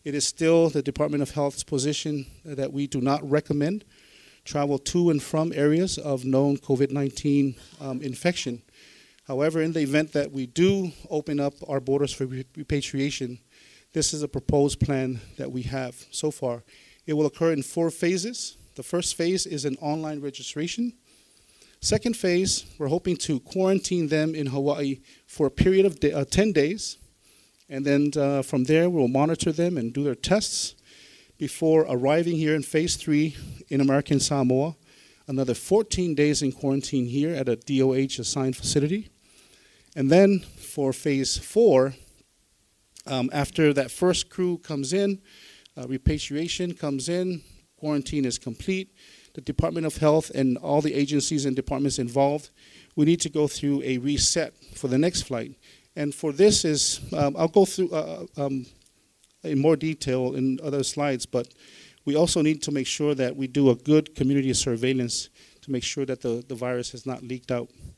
It is still the Department of Health's position that we do not recommend travel to and from areas of known COVID-19 infection. However, in the event that we do open up our borders for repatriation, this is a proposed plan that we have so far. It will occur in 4 phases. The first phase is an online registration. Second phase, we're hoping to quarantine them in Hawaii for a period of 10 days. And then from there, we'll monitor them and do their tests before arriving here in phase 3 in American Samoa. Another 14 days in quarantine here at a DOH assigned facility. And then for phase 4, after that first crew comes in, repatriation comes in, quarantine is complete, the Department of Health and all the agencies and departments involved, we need to go through a reset for the next flight. And for this is, I'll go through in more detail in other slides, but we also need to make sure that we do a good community surveillance to make sure that the virus has not leaked out.